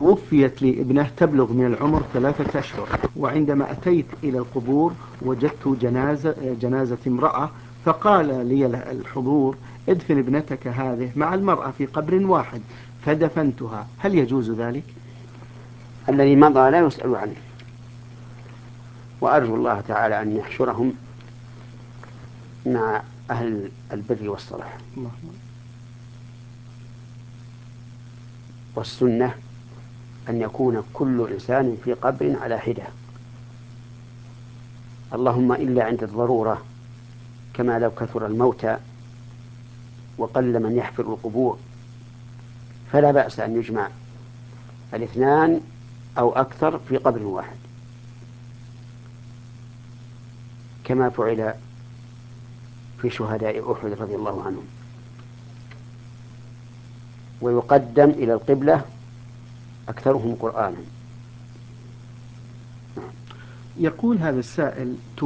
توفيت لي ابنة تبلغ من العمر 3 أشهر، وعندما أتيت إلى القبور وجدت جنازة امرأة، فقال لي الحضور: ادفن ابنتك هذه مع المرأة في قبر واحد، فدفنتها. هل يجوز ذلك؟ الذي مضى لا يسأل عنه، وأرجو الله تعالى أن يحشرهم مع أهل البر والصلاح. والسنة أن يكون كل إنسان في قبر على حدة، اللهم إلا عند الضرورة، كما لو كثر الموتى وقل من يحفر القبور، فلا بأس أن يجمع الاثنان أو أكثر في قبر واحد، كما فعل في شهداء أحد رضي الله عنهم. ويقدم إلى القبلة أكثرهم قرآنا. يقول هذا السائل: